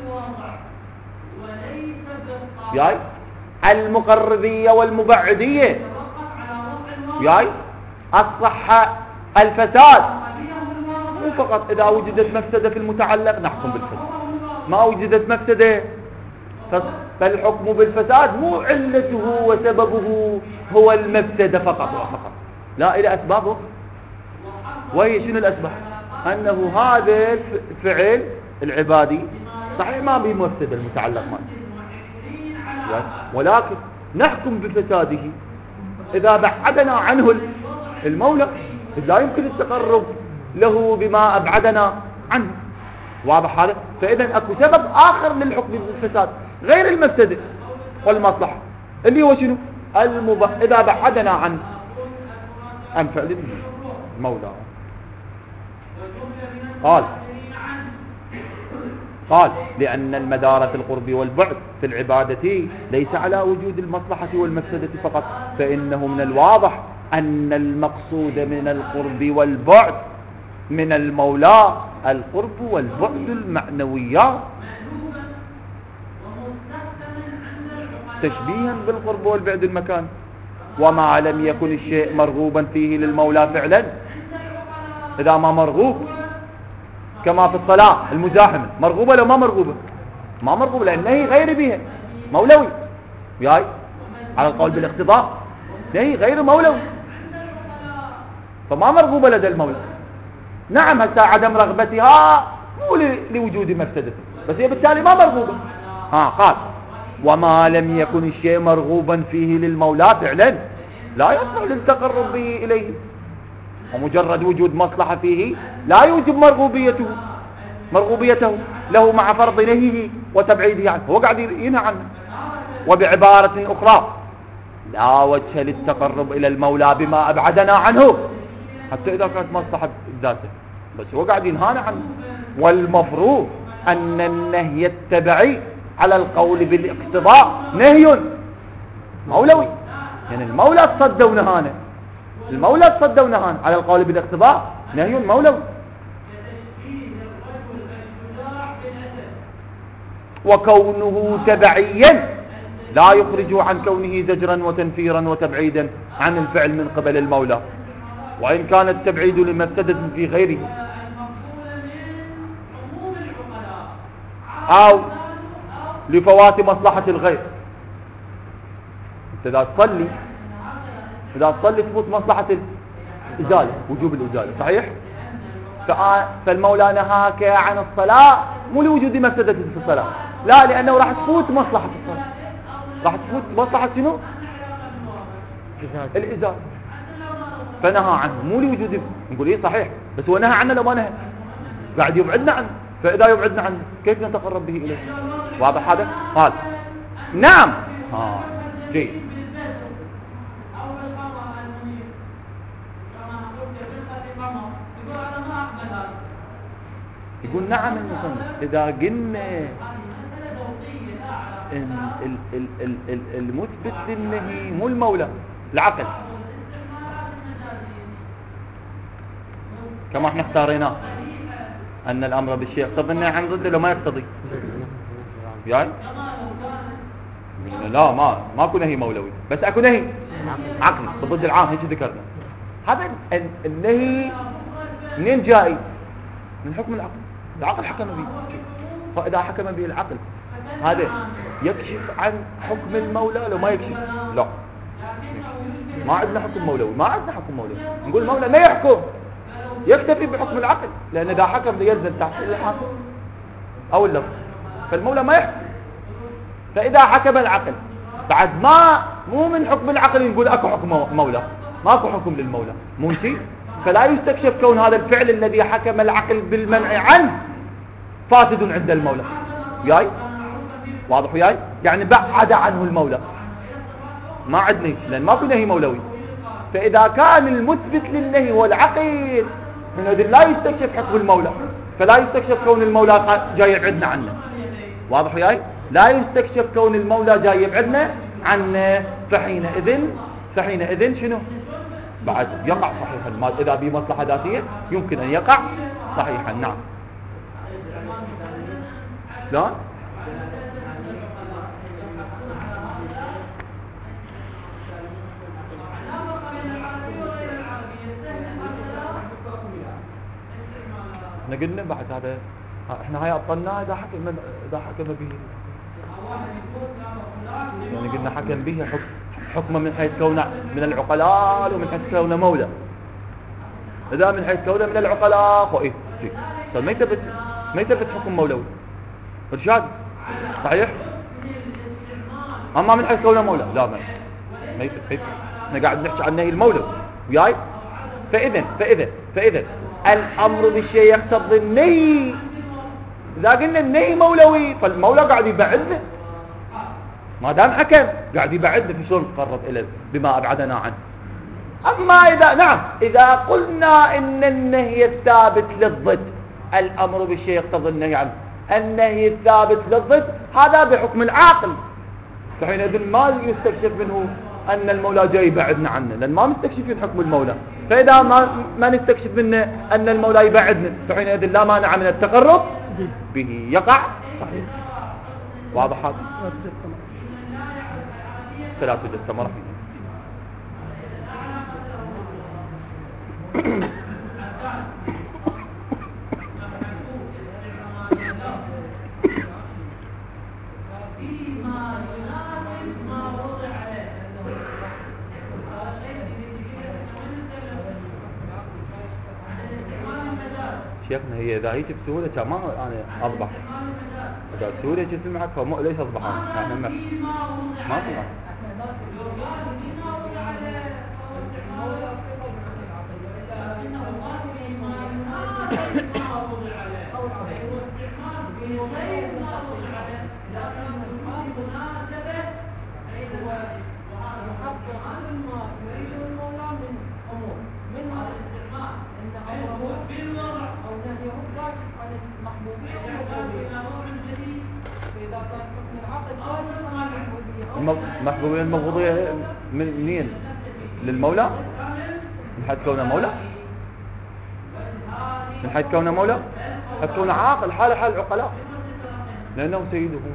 ياي المقربية والمبعدية ياي الصحة الفساد مو فقط إذا وجدت مفسدة في المتعلق نحكم بالفساد، ما وجدت مفسدة فالحكم بالفساد مو علته وسببه هو المفسدة فقط وفقط، لا، إلى أسبابه. وهي شنو الأسباب؟ أنه هذا الفعل العبادي صحيح ما به مفسدة المتعلق معه، ولكن نحكم بفساده إذا بعدنا عنه المولى، لا يمكن التقرب له بما أبعدنا عنه. واضح هذا؟ فإذا أكو سبب آخر للحكم بالفساد غير المفسدة والمصلحة، اللي هو شنو؟ المب... إذا بعدنا عن عن فعل المولى. قال قال لأن المدار في القرب والبعد في العبادة ليس على وجود المصلحة والمفسدة فقط، فإنه من الواضح أن المقصود من القرب والبعد من المولى القرب والبعد المعنويات، تشبيها بالقرب والبعد المكان. وما لم يكن الشيء مرغوبا فيه للمولى فعلا، إذا ما مرغوب كما في الصلاة المزاحمة، مرغوبة لو ما مرغوبة؟ ما مرغوبة، لأن هي غير بها مولوي، وياي على القول بالاقتضاء هي غير مولوي، فما مرغوبة لدى المولى. نعم هسه عدم رغبتها مو لوجود مفسدة، بس هي بالتالي ما مرغوبة. ها قال وما لم يكن الشيء مرغوبا فيه للمولى فعلا لا يصلح للتقرب به إليه، ومجرد وجود مصلحة فيه لا يوجب مرغوبيته مرغوبيته له مع فرض نهيه وتبعيده عنه، هو قاعد ينهى عنه. وبعبارة أخرى لا وجه للتقرب إلى المولى بما أبعدنا عنه، حتى إذا كانت مصلحة ذاته، بس هو قاعد ينهانا عنه. والمفروض أن النهي التبعي على القول بالاقتضاء نهي مولوي، يعني المولى تصدى ونهانا، المولى تصدى ونهانا على القول بالاقتضاء نهي مولوي. وكونه تبعيا لا يخرج عن كونه زجرا وتنفيرا وتبعيدا عن الفعل من قبل المولى، وإن كان التبعيد لمفسدة في غيره أو لفوات مصلحة الغير. إذا تصلي إذا تصلي تفوت مصلحة الإزالة، وجوب الإزالة، صحيح؟ فالمولى نهاك عن الصلاة مو لوجود مفسدة في الصلاة، لا، لأنه راح تفوت مصلحة الصلاة، راح تفوت مصلحة شنو؟ الإزالة، فنهى عنه مو لوجود. نقول إيه صحيح، بس هو نهى عنه لو ما نهى قاعد يبعدنا عنه، فإذا يبعدنا عنه كيف نتقرب به إليه؟ واضح هذا؟ قال نعم. ها جيد. يقول نعم المصنف إذا قلنا المثبت للنهي مو المولى العقل كما احنا اختاريناه، أن الأمر بالشيء يقتضي النهي عن ضده لو ما يقتضي، يعني لا ما ماكو نهي مولوي، بس اكو نهي عقلي ضد العام، هيك ذكرنا. هذا النهي منين جاي؟ من حكم العقل، العقل حكم به، فإذا حكم به العقل هذا يكشف عن حكم المولى لو ما يكشف؟ لا، ما عندنا حكم مولوي، ما عندنا حكم مولوي. نقول المولى ما يحكم، يكتفي بحكم العقل، لأن إذا حكم ينزل تحت الحاكم أو اللفظ، فالمولى ما يحكم. فإذا حكم العقل بعد ما مو من حكم العقل نقول أكو حكم مولى، ماكو حكم للمولى، مو شيء. فلا يستكشف كون هذا الفعل الذي حكم العقل بالمنع عنه فاسد عند المولى. وياي واضح وياي؟ يعني بعد عنه المولى، ما عندنا لأن ماكو نهي مولوي. فإذا كان المثبت للنهي هو العقل من هذا لا يستكشف حكم المولى، فلا يستكشف كون المولى جاي يبعدنا عنه. واضح وياي؟ لا يستكشف كون المولى جاي يبعدنا عنه، فحينئذ فحينئذ شنو؟ بعد يقع صحيحا، إذا به مصلحة ذاتية يمكن أن يقع صحيحا. نعم. لا احنا قلنا بعد هذا احنا هاي ابطلناه اذا حكم اذا حكم به، يعني قلنا حكم به حكم حكمه من حيث كونه من العقلاء ومن حيث كونه مولى. اذا من حيث كونه من العقلاء فايه طيب ما يثبت ما يثبت حكم مولوي ارشاد صحيح. اما من حيث كونه مولى لا ما ما يثبت. احنا قاعد نحكي عن نهي المولوي وياي. فاذا فاذا فاذا الامر بالشيء يقتضي النهي. اذا قلنا النهي مولوي فالمولى قاعد يبعدنا، ما دام حكم قاعد يبعدنا في شلون نتقرب الى بما ابعدنا عنه. اما اذا نعم اذا قلنا ان النهي الثابت للضد، الامر بالشيء يقتضي النهي عنه، النهي الثابت للضد هذا بحكم العاقل، فحينئذ ما يستكشف منه ان المولى جاي يبعدنا عنه، لان ما مستكشفين حكم المولى. فاذا ما ما نستكشف منه ان المولى يبعدنا فحينئذ لا مانع من التقرب به يقع. صحيح واضح هذا؟ ثلاث وجه ثمرة شيخنا هي اذا هيك بسهوله ما انا اصبح اذا بسهوله جسم معك فمو ليش اصبح انا احنا ما في محبوبية المبغوضية من مين؟ للمولى من حيث كونه مولى، من حيث كونه مولى حيث كونه عاقل حال حال العقلاء لأنه سيده هو.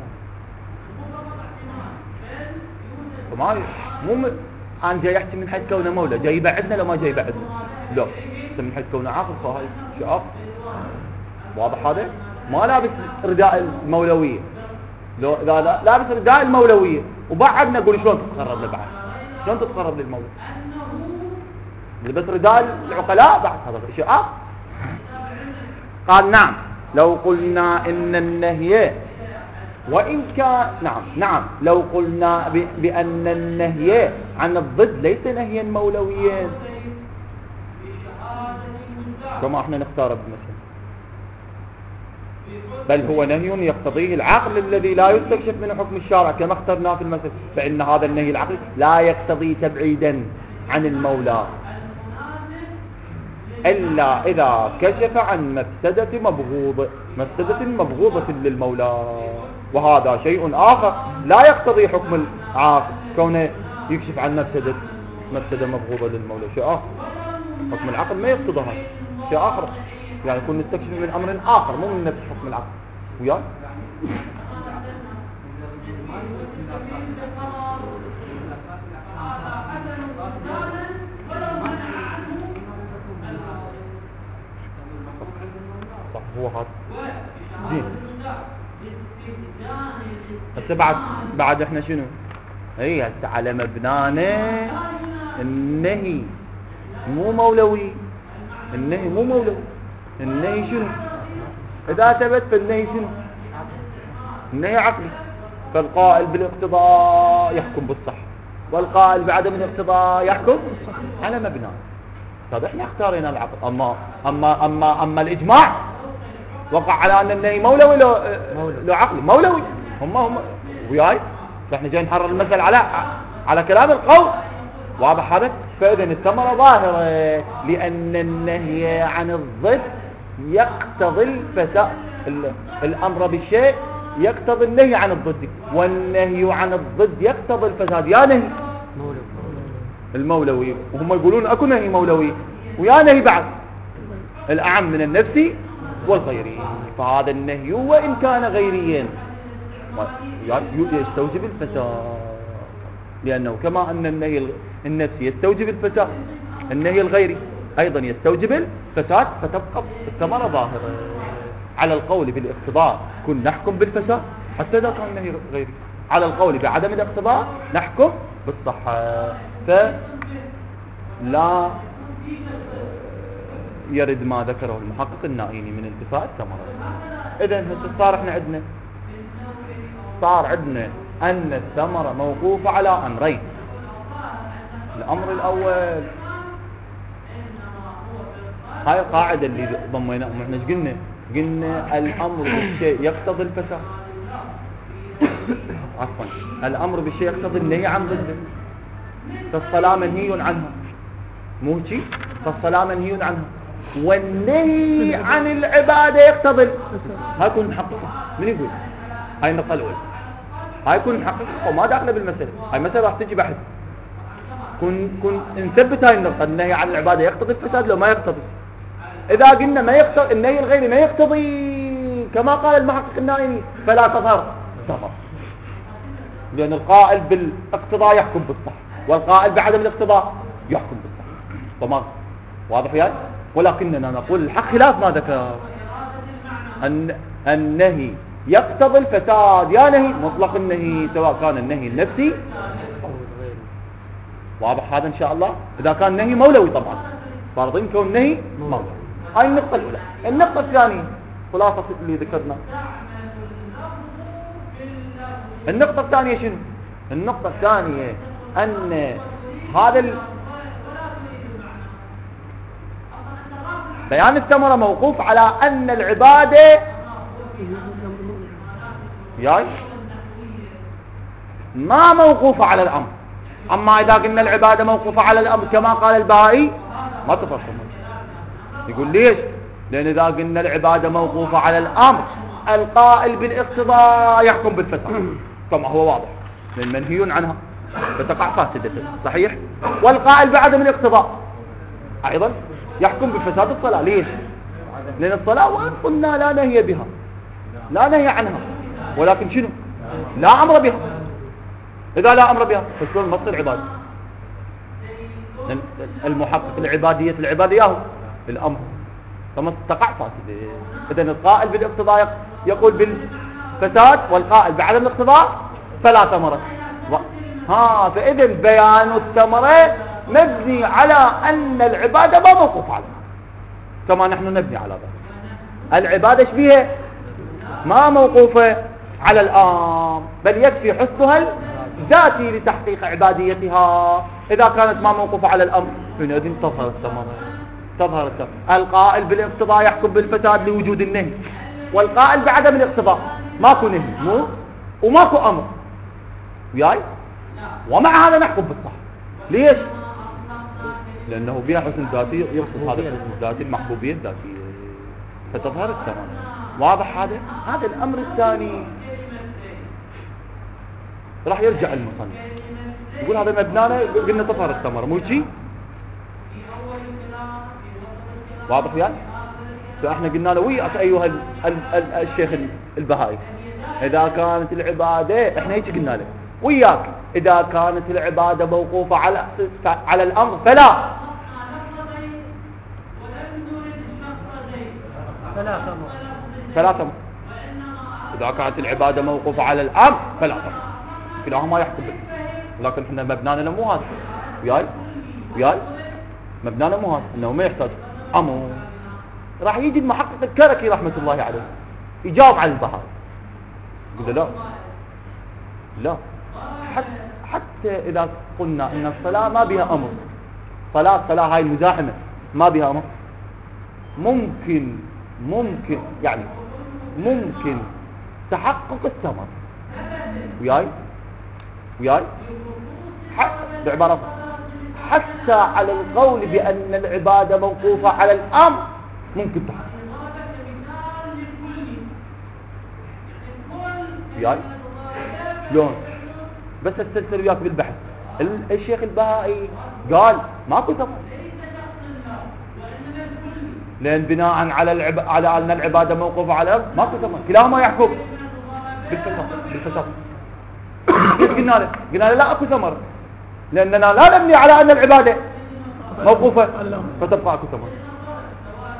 فما مو م... أنا جاي يحكي من حيث كونه مولى جاي يبعدنا لو ما جاي يبعدنا لا، من حيث كونه عاقل فهاي شيء آخر. واضح هذا؟ ما لابس رداء المولوية، لو إذا لابس رداء المولوية وبعدنا نقول شلون تتقرب لبعض، شلون تتقرب للمولى؟ لبس رداء العقلاء بعد هذا شيء آخر. قال نعم لو قلنا إن النهي وإن كان نعم نعم لو قلنا ب... بأن النهي عن الضد ليس نهيا مولويا كما احنا نختار بمثل، بل هو نهي يقتضيه العقل الذي لا يستكشف من حكم الشارع كما اخترناه في المثل، فإن هذا النهي العقلي لا يقتضي تبعيدا عن المولى إلا إذا كشف عن مفسدة مبغوضة مفسدة مبغوضة للمولى، وهذا شيء آخر لا يقتضي حكم العاقل كونه يكشف عن مفسدة مفسدة مبغوضة للمولى، شيء آخر. حكم العقل ما يقتضي هذا شيء آخر، يعني يكون نستكشف من أمر آخر مو من نفس حكم العقل. وياه صح هو هذا زين. هسه بعد بعد احنا شنو؟ اي هسه على مبنانا النهي مو مولوي، النهي مو مولوي، النهي شنو؟ إذا ثبت فالنهي شنو؟ النهي عقلي، فالقائل بالاقتضاء يحكم بالصح والقائل بعدم الاقتضاء يحكم على مبنى. طيب احنا اختارنا العقل. اما اما اما اما الاجماع وقع على ان النهي مولوي لو لو عقلي مولوي. هم هم وياي فاحنا جاي نحرر المثل على على كلام القول. واضح هذا؟ فاذا الثمره ظاهره لان النهي عن الضد يقتضي الفساد، الامر بالشيء يقتضي النهي عن الضد، والنهي عن الضد يقتضي الفساد. يا نهي المولوي وهم يقولون اكو نهي مولوي ويا نهي بعد الاعم من النفسي والغيري، فهذا النهي وان كان غيريا يستوجب الفساد، لانه كما ان النهي النفسي يستوجب الفساد النهي الغيري ايضا يستوجب فساد فتبقى الثمرة ظاهرة. على القول بالاقتضاء كن نحكم بالفساد حتى إذا كان النهي غيري، على القول بعدم الاقتضاء نحكم بالصحة. فلا يرد ما ذكره المحقق النائيني من انتفاء الثمرة. إذن صار احنا عندنا صار عندنا أن الثمرة موقوفة على أمرين. الأمر الأول هاي القاعدة اللي ضميناها، احنا ايش قلنا؟ قلنا الأمر بالشيء يقتضي الفساد. عفوا، الأمر بالشيء يقتضي النهي عن ضده. فالصلاة منهي عنها، مو شيء؟ فالصلاة منهي عنها، والنهي عن العبادة يقتضي. هاي كون محققة. من يقول؟ هاي النقطة الأولى. هاي كون محققة وما داخلة بالمسألة. هاي مسألة راح تجي بحث. كن كن نثبت هاي النقطة، النهي عن العبادة يقتضي الفساد لو ما يقتضي. إذا قلنا ما يقتضي، النهي الغيري ما يقتضي كما قال المحقق النائمي فلا تظهر ثمرة، لأن القائل بالاقتضاء يحكم بالصح والقائل بعدم الاقتضاء يحكم بالصح. تمام، واضح يعني؟ ولكننا نقول الحق خلاف ما ذكر. أن النهي يقتضي الفساد، يا نهي مطلق النهي سواء كان النهي النفسي أو غيره. واضح هذا إن شاء الله؟ إذا كان نهي مولوي طبعا فارضين كون نهي مولوي. هاي النقطة الأولى. النقطة الثانية خلاصة اللي ذكرنا. النقطة الثانية شنو؟ النقطة الثانية أن هذا ال... بيان الثمرة موقوف على أن العبادة ياي ما موقوفة على الأمر. أما إذا قلنا العبادة موقوفة على الأمر كما قال البهائي ما تفصل. يقول ليش؟ لأن إذا قلنا العبادة موقوفة على الأمر القائل بالاقتضاء يحكم بالفساد كما هو واضح، لأن منهي عنها فتقع فاسدة. صحيح؟ والقائل بعدم الاقتضاء أيضا يحكم بفساد الصلاة. ليش؟ لأن الصلاة وإن قلنا لا نهي بها، لا نهي عنها، ولكن شنو؟ لا أمر بها. إذا لا أمر بها فشلون ما تصير عبادة؟ المحقق العبادية العبادة ياهو الأمر، فما تقع فاسدة. إذن القائل بالاقتضاء يقول بالفساد والقائل بعدم الاقتضاء فلا ثمرة. ها فإذن بيان الثمرة مبني على أن العبادة ما موقوف عليها كما نحن نبني على ذلك. العبادة شبيهة ما موقوفة على الأمر، بل يكفي حسنها الذاتي لتحقيق عباديتها. إذا كانت ما موقوفة على الأمر حينئذ تظهر الثمرة. تظهر الثمرة. القائل بالاقتضاء يحكم بالفساد لوجود النهي، والقائل بعدم الاقتضاء ماكو نهي مو وماكو أمر وياي، ومع هذا نحكم بالصح. ليش؟ لأنه بها حسن ذاتي يقصد هذا الحسن الذاتي المحبوبية الذاتية فتظهر الثمرة. واضح هذا؟ هذا الأمر الثاني راح يرجع المصنف يقول هذا مبنانا قلنا تظهر الثمرة مو شيء. واضح يعني؟ فاحنا قلنا له وياك أيها ال ال ال الشيخ البهائي إذا كانت العبادة احنا هيك قلنا له وياك إذا كانت العبادة موقوفة على على الأمر فلا
فلا ثمرة.
فلا ثمرة. إذا كانت العبادة موقوفة على الأمر فلا ثمرة. كلاهما يحكم به. لكن احنا مبنانا مو هذا وياي وياي مبنانا مو هذا انه ما يحتاج امر. راح يجي المحقق الكركي رحمة الله عليه يجاوب على البهائي يقول لا لا حتى, حتى إذا قلنا إن الصلاة ما بها أمر، صلاة صلاة هاي المزاحمة ما بها أمر، ممكن ممكن يعني ممكن تحقق الثمر وياي وياي بعبارة حتى على القول بأن العبادة موقوفة على الأمر ممكن تحقق وياي. شلون؟ بس استلسل وياك بالبحث. الشيخ البهائي قال ماكو ثمر لأن بناء على العب... على أن العبادة موقوفة على الأمر ماكو ثمر، كلاهما يحكم بالفساد بالفساد. كيف قلنا له؟ قلنا له لا اكو ثمر لأننا لا نبني على أن العبادة موقوفة فتبقى اكو ثمر.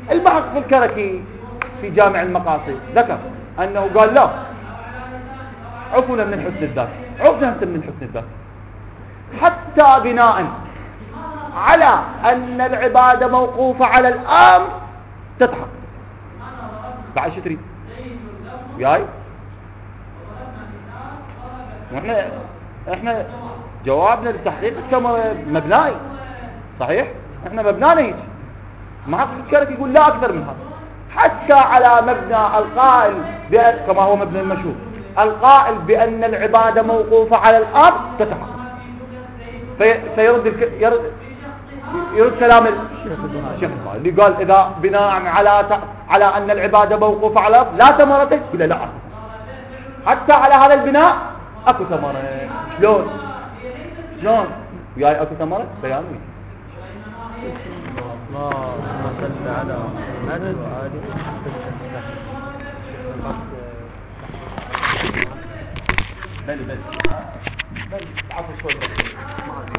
المحقق الكركي في جامع المقاصد ذكر أنه قال لا، عفونا من حسن الذات، عفنا من حسن الذات، حتى بناء على أن العبادة موقوفة على الأمر تتحقق. بعد شو تريد وياي؟ احنا احنا جوابنا لتحقيق الثمرة مبنائي صحيح، احنا مبنانا هيك. محقق الكركي يقول لا اكثر من هذا، حتى على مبنى القائل بأن كما هو مبنى المشهور القائل بأن العبادة موقوفة على الأرض تتحقق. في فيرد الك... يرد يرد كلام الشيخ اللي قال إذا بناء على ت... على أن العبادة موقوفة على الأرض لا ثمرة، يقول لا أكو. حتى على هذا البناء أكو ثمرة. شلون شلون وياي أكو ثمرة بياني.
اللهم صل على محمد وآله
بل بل بل عفوا شوي.